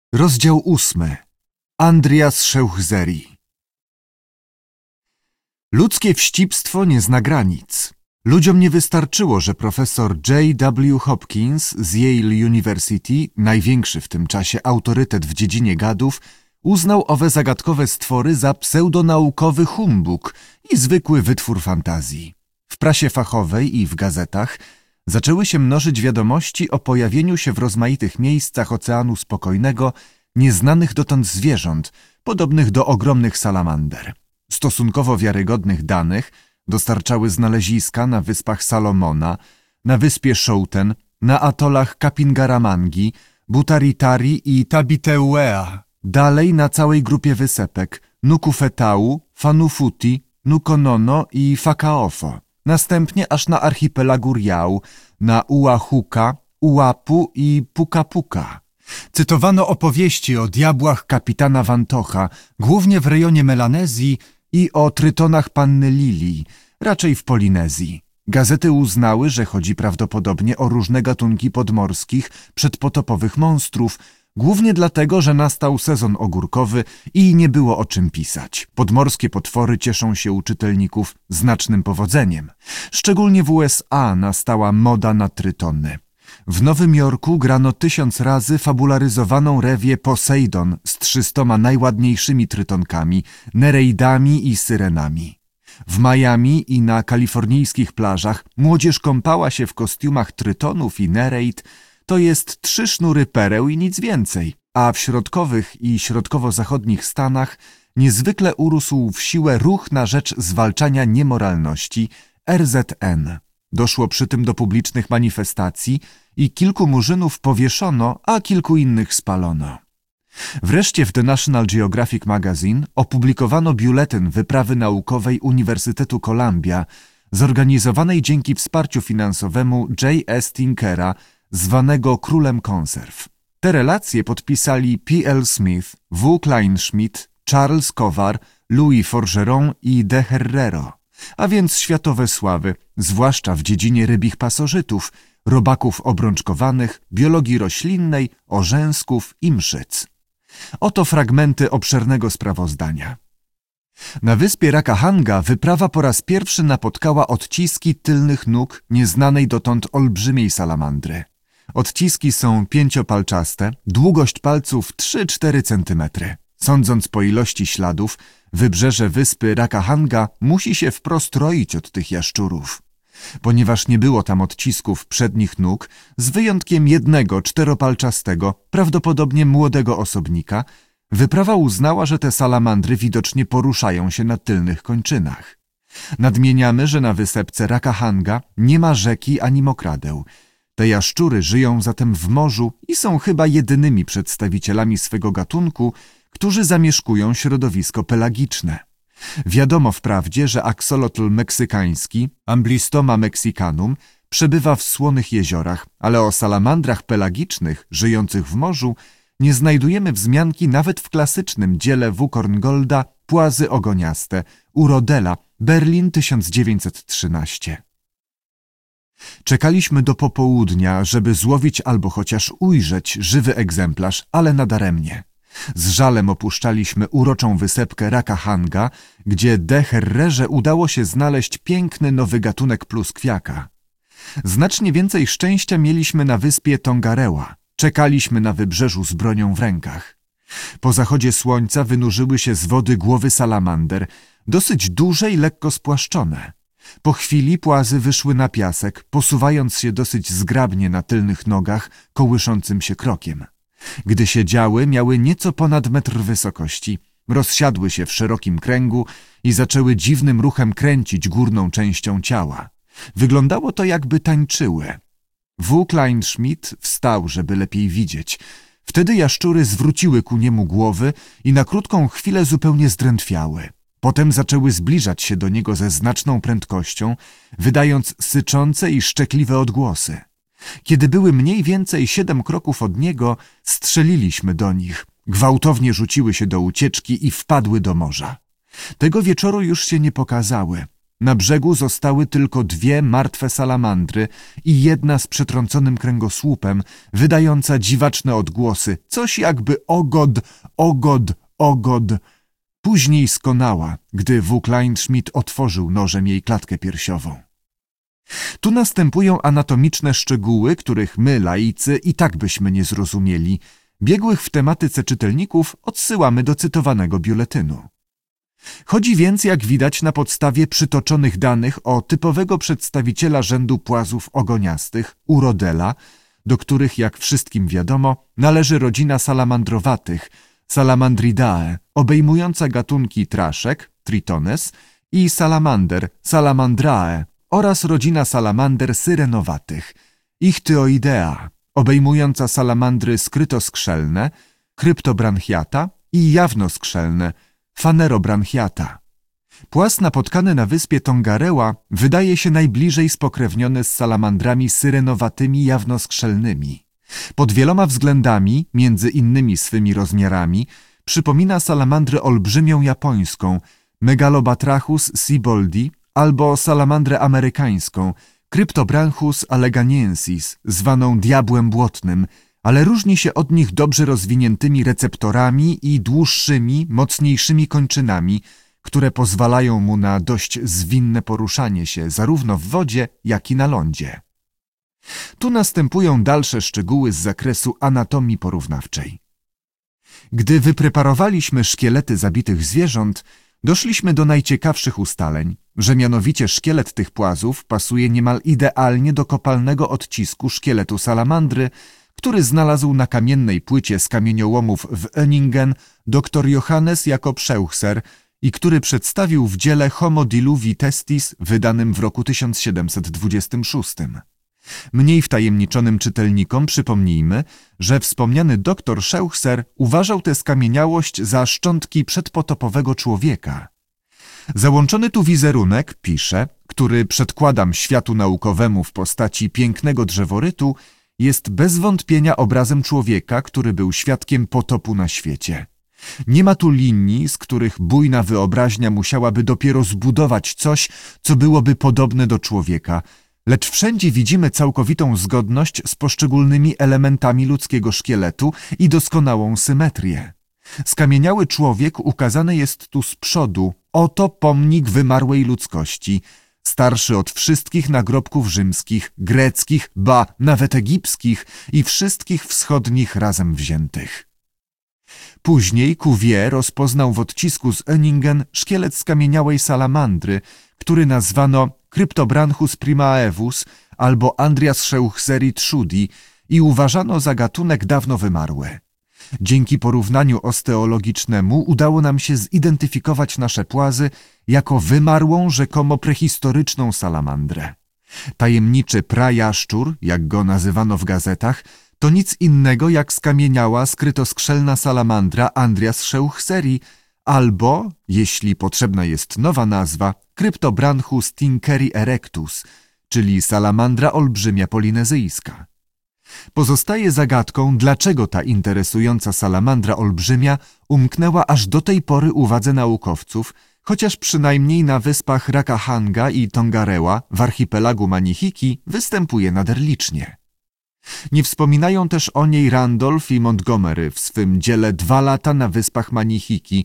Rozdział 8. Andrias Szeuchzeri. Ludzkie wścibstwo nie zna granic. Ludziom nie wystarczyło, że profesor J.W. Hopkins z Yale University, największy w tym czasie autorytet w dziedzinie gadów, uznał owe zagadkowe stwory za pseudonaukowy humbug i zwykły wytwór fantazji. W prasie fachowej i w gazetach zaczęły się mnożyć wiadomości o pojawieniu się w rozmaitych miejscach Oceanu Spokojnego nieznanych dotąd zwierząt, podobnych do ogromnych salamander. Stosunkowo wiarygodnych danych dostarczały znaleziska na wyspach Salomona, na wyspie Schouten, na atolach Kapingaramangi, Butaritari i Tabiteuea, dalej na całej grupie wysepek Nukufetau, Fanufuti, Nukonono i Fakaofo. Następnie aż na archipelagu Riau, na Uahuka, Uapu i Puka-Puka. Cytowano opowieści o diabłach kapitana Wantocha, głównie w rejonie Melanezji, i o trytonach panny Lilii, raczej w Polinezji. Gazety uznały, że chodzi prawdopodobnie o różne gatunki podmorskich, przedpotopowych monstrów, głównie dlatego, że nastał sezon ogórkowy i nie było o czym pisać. Podmorskie potwory cieszą się u czytelników znacznym powodzeniem. Szczególnie w USA nastała moda na trytony. W Nowym Jorku grano 1000 razy fabularyzowaną rewię Poseidon z 300 najładniejszymi trytonkami, nereidami i syrenami. W Miami i na kalifornijskich plażach młodzież kąpała się w kostiumach trytonów i nereid, to jest 3 sznury pereł i nic więcej, a w środkowych i środkowo-zachodnich Stanach niezwykle urósł w siłę ruch na rzecz zwalczania niemoralności RZN. Doszło przy tym do publicznych manifestacji i kilku murzynów powieszono, a kilku innych spalono. Wreszcie w The National Geographic Magazine opublikowano biuletyn wyprawy naukowej Uniwersytetu Columbia, zorganizowanej dzięki wsparciu finansowemu J.S. Tinkera, zwanego Królem Konserw. Te relacje podpisali P.L. Smith, W. Kleinschmidt, Charles Kowar, Louis Forgeron i De Herrero, a więc światowe sławy, zwłaszcza w dziedzinie rybich pasożytów, robaków obrączkowanych, biologii roślinnej, orzęsków i mszyc. Oto fragmenty obszernego sprawozdania. Na wyspie Rakahanga wyprawa po raz pierwszy napotkała odciski tylnych nóg nieznanej dotąd olbrzymiej salamandry. Odciski są 5-palczaste, długość palców 3-4 cm. Sądząc po ilości śladów, wybrzeże wyspy Rakahanga musi się wprost roić od tych jaszczurów. Ponieważ nie było tam odcisków przednich nóg, z wyjątkiem jednego 4-palczastego, prawdopodobnie młodego osobnika, wyprawa uznała, że te salamandry widocznie poruszają się na tylnych kończynach. Nadmieniamy, że na wysepce Rakahanga nie ma rzeki ani mokradeł. Te jaszczury żyją zatem w morzu i są chyba jedynymi przedstawicielami swego gatunku, którzy zamieszkują środowisko pelagiczne. Wiadomo wprawdzie, że aksolotl meksykański, Amblystoma mexicanum, przebywa w słonych jeziorach, ale o salamandrach pelagicznych żyjących w morzu nie znajdujemy wzmianki nawet w klasycznym dziele W. Korngolda Płazy ogoniaste, Urodela, Berlin 1913. Czekaliśmy do popołudnia, żeby złowić albo chociaż ujrzeć żywy egzemplarz, ale nadaremnie. Z żalem opuszczaliśmy uroczą wysepkę Rakahanga, gdzie De Herrerze udało się znaleźć piękny nowy gatunek pluskwiaka. Znacznie więcej szczęścia mieliśmy na wyspie Tongareła. Czekaliśmy na wybrzeżu z bronią w rękach. Po zachodzie słońca wynurzyły się z wody głowy salamander, dosyć duże i lekko spłaszczone. Po chwili płazy wyszły na piasek, posuwając się dosyć zgrabnie na tylnych nogach, kołyszącym się krokiem. Gdy siedziały, miały nieco ponad metr wysokości, rozsiadły się w szerokim kręgu i zaczęły dziwnym ruchem kręcić górną częścią ciała. Wyglądało to, jakby tańczyły. W. Kleinschmidt wstał, żeby lepiej widzieć. Wtedy jaszczury zwróciły ku niemu głowy i na krótką chwilę zupełnie zdrętwiały. Potem zaczęły zbliżać się do niego ze znaczną prędkością, wydając syczące i szczekliwe odgłosy. Kiedy były mniej więcej 7 kroków od niego, strzeliliśmy do nich. Gwałtownie rzuciły się do ucieczki i wpadły do morza. Tego wieczoru już się nie pokazały. Na brzegu zostały tylko 2 martwe salamandry i jedna z przetrąconym kręgosłupem, wydająca dziwaczne odgłosy, coś jakby ogod, ogod, ogod. Później skonała, gdy W. Kleinschmidt otworzył nożem jej klatkę piersiową. Tu następują anatomiczne szczegóły, których my, laicy, i tak byśmy nie zrozumieli. Biegłych w tematyce czytelników odsyłamy do cytowanego biuletynu. Chodzi więc, jak widać, na podstawie przytoczonych danych o typowego przedstawiciela rzędu płazów ogoniastych, urodela, do których, jak wszystkim wiadomo, należy rodzina salamandrowatych, Salamandridae, obejmująca gatunki traszek, Tritones, i salamander, Salamandrae, oraz rodzina salamander syrenowatych, Ichtyoidea, obejmująca salamandry skrytoskrzelne, Kryptobranchiata i jawnoskrzelne, Phanerobranchiata. Płas napotkany na wyspie Tongareła wydaje się najbliżej spokrewniony z salamandrami syrenowatymi jawnoskrzelnymi. Pod wieloma względami, między innymi swymi rozmiarami, przypomina salamandrę olbrzymią japońską, Megalobatrachus siboldi, albo salamandrę amerykańską, Cryptobranchus alleganiensis, zwaną diabłem błotnym, ale różni się od nich dobrze rozwiniętymi receptorami i dłuższymi, mocniejszymi kończynami, które pozwalają mu na dość zwinne poruszanie się zarówno w wodzie, jak i na lądzie. Tu następują dalsze szczegóły z zakresu anatomii porównawczej. Gdy wypreparowaliśmy szkielety zabitych zwierząt, doszliśmy do najciekawszych ustaleń, że mianowicie szkielet tych płazów pasuje niemal idealnie do kopalnego odcisku szkieletu salamandry, który znalazł na kamiennej płycie z kamieniołomów w Öningen dr Johannes Jakob Scheuchzer i który przedstawił w dziele Homo diluvi testis wydanym w roku 1726. Mniej wtajemniczonym czytelnikom przypomnijmy, że wspomniany dr Scheuchzer uważał tę skamieniałość za szczątki przedpotopowego człowieka. Załączony tu wizerunek, pisze, który przedkładam światu naukowemu w postaci pięknego drzeworytu, jest bez wątpienia obrazem człowieka, który był świadkiem potopu na świecie. Nie ma tu linii, z których bujna wyobraźnia musiałaby dopiero zbudować coś, co byłoby podobne do człowieka, lecz wszędzie widzimy całkowitą zgodność z poszczególnymi elementami ludzkiego szkieletu i doskonałą symetrię. Skamieniały człowiek ukazany jest tu z przodu, oto pomnik wymarłej ludzkości, starszy od wszystkich nagrobków rzymskich, greckich, ba, nawet egipskich i wszystkich wschodnich razem wziętych. Później Cuvier rozpoznał w odcisku z Öningen szkielet skamieniałej salamandry, który nazwano Cryptobranchus primaevus albo Andrias Scheuchzeri trudi i uważano za gatunek dawno wymarły. Dzięki porównaniu osteologicznemu udało nam się zidentyfikować nasze płazy jako wymarłą, rzekomo prehistoryczną salamandrę. Tajemniczy prajaszczur, jak go nazywano w gazetach, to nic innego jak skamieniała skrytoskrzelna salamandra Andrias Scheuchzeri albo, jeśli potrzebna jest nowa nazwa, Cryptobranchus tinkeri erectus, czyli salamandra olbrzymia polinezyjska. Pozostaje zagadką, dlaczego ta interesująca salamandra olbrzymia umknęła aż do tej pory uwadze naukowców, chociaż przynajmniej na wyspach Rakahanga i Tongareła w archipelagu Manihiki występuje nader licznie. Nie wspominają też o niej Randolph i Montgomery w swym dziele 2 lata na wyspach Manihiki,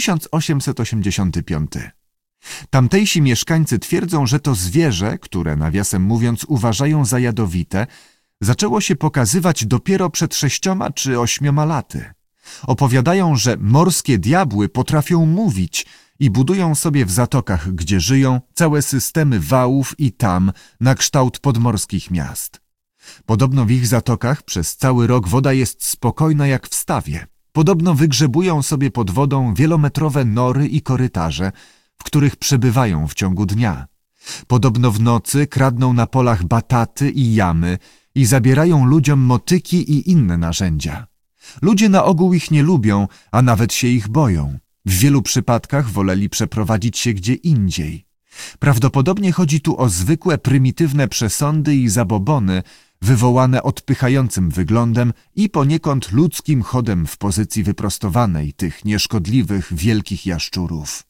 1885. Tamtejsi mieszkańcy twierdzą, że to zwierzę, które nawiasem mówiąc uważają za jadowite, zaczęło się pokazywać dopiero przed 6 czy 8 laty. Opowiadają, że morskie diabły potrafią mówić i budują sobie w zatokach, gdzie żyją, całe systemy wałów i tam na kształt podmorskich miast. Podobno w ich zatokach przez cały rok woda jest spokojna jak w stawie. Podobno wygrzebują sobie pod wodą wielometrowe nory i korytarze, w których przebywają w ciągu dnia. Podobno w nocy kradną na polach bataty i jamy i zabierają ludziom motyki i inne narzędzia. Ludzie na ogół ich nie lubią, a nawet się ich boją. W wielu przypadkach woleli przeprowadzić się gdzie indziej. Prawdopodobnie chodzi tu o zwykłe, prymitywne przesądy i zabobony, wywołane odpychającym wyglądem i poniekąd ludzkim chodem w pozycji wyprostowanej tych nieszkodliwych, wielkich jaszczurów.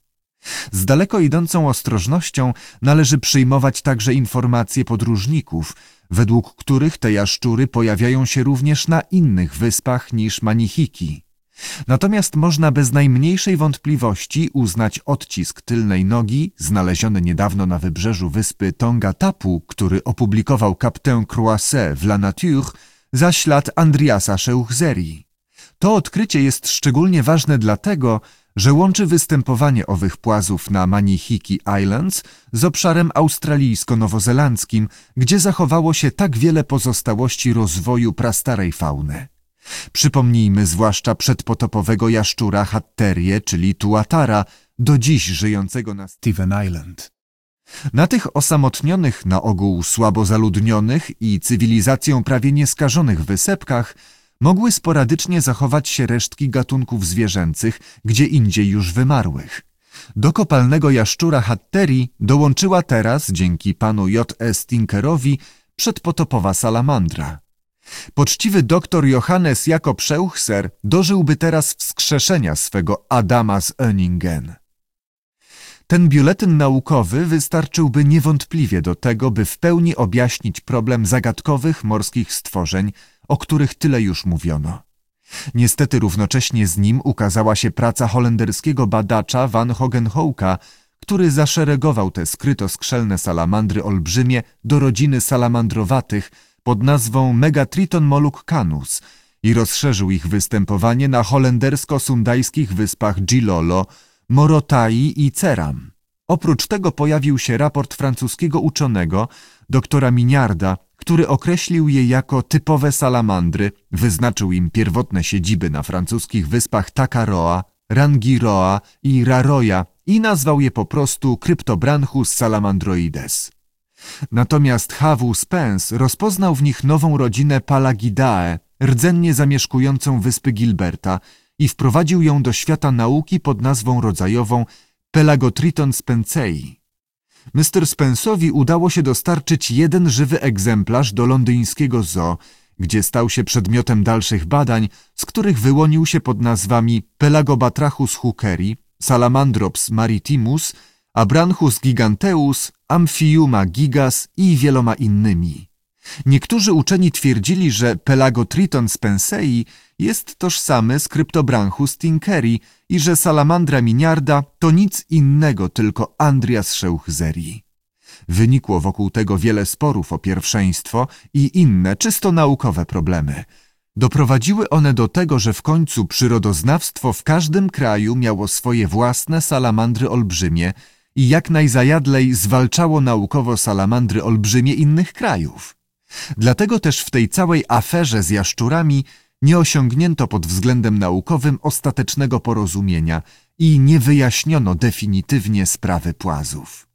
Z daleko idącą ostrożnością należy przyjmować także informacje podróżników, według których te jaszczury pojawiają się również na innych wyspach niż Manihiki. Natomiast można bez najmniejszej wątpliwości uznać odcisk tylnej nogi, znaleziony niedawno na wybrzeżu wyspy Tonga Tapu, który opublikował Captain Croisset w La Nature, za ślad Andriasa Szeuchzeri. To odkrycie jest szczególnie ważne dlatego, że łączy występowanie owych płazów na Manihiki Islands z obszarem australijsko-nowozelandzkim, gdzie zachowało się tak wiele pozostałości rozwoju prastarej fauny. Przypomnijmy zwłaszcza przedpotopowego jaszczura Hatterię, czyli tuatara, do dziś żyjącego na Steven Island. Na tych osamotnionych, na ogół słabo zaludnionych i cywilizacją prawie nieskażonych wysepkach mogły sporadycznie zachować się resztki gatunków zwierzęcych, gdzie indziej już wymarłych. Do kopalnego jaszczura Hatterii dołączyła teraz, dzięki panu J.S. Tinkerowi, przedpotopowa salamandra. Poczciwy doktor Johannes Jakob Scheuchzer dożyłby teraz wskrzeszenia swego Adama z Öningen. Ten biuletyn naukowy wystarczyłby niewątpliwie do tego, by w pełni objaśnić problem zagadkowych morskich stworzeń, o których tyle już mówiono. Niestety równocześnie z nim ukazała się praca holenderskiego badacza Van Hogenhoeka, który zaszeregował te skrytoskrzelne salamandry olbrzymie do rodziny salamandrowatych pod nazwą Megatriton mollucanus i rozszerzył ich występowanie na holendersko-sundajskich wyspach Gilolo, Morotai i Ceram. Oprócz tego pojawił się raport francuskiego uczonego, doktora Mignarda, który określił je jako typowe salamandry, wyznaczył im pierwotne siedziby na francuskich wyspach Takaroa, Rangiroa i Raroja i nazwał je po prostu Cryptobranchus salamandroides. Natomiast H.W. Spence rozpoznał w nich nową rodzinę Palagidae, rdzennie zamieszkującą wyspy Gilberta i wprowadził ją do świata nauki pod nazwą rodzajową Pelagotriton spencei. Mr. Spence'owi udało się dostarczyć jeden żywy egzemplarz do londyńskiego zoo, gdzie stał się przedmiotem dalszych badań, z których wyłonił się pod nazwami Pelagobatrachus hookeri, Salamandrops maritimus, Abranchus giganteus, Amphiuma gigas i wieloma innymi. Niektórzy uczeni twierdzili, że Pelagotriton spencei jest tożsamy z Cryptobranchus tinkeri i że salamandra Mignarda to nic innego, tylko Andrias Szeuchzeri. Wynikło wokół tego wiele sporów o pierwszeństwo i inne czysto naukowe problemy. Doprowadziły one do tego, że w końcu przyrodoznawstwo w każdym kraju miało swoje własne salamandry olbrzymie i jak najzajadlej zwalczało naukowo salamandry olbrzymie innych krajów. Dlatego też w tej całej aferze z jaszczurami nie osiągnięto pod względem naukowym ostatecznego porozumienia i nie wyjaśniono definitywnie sprawy płazów.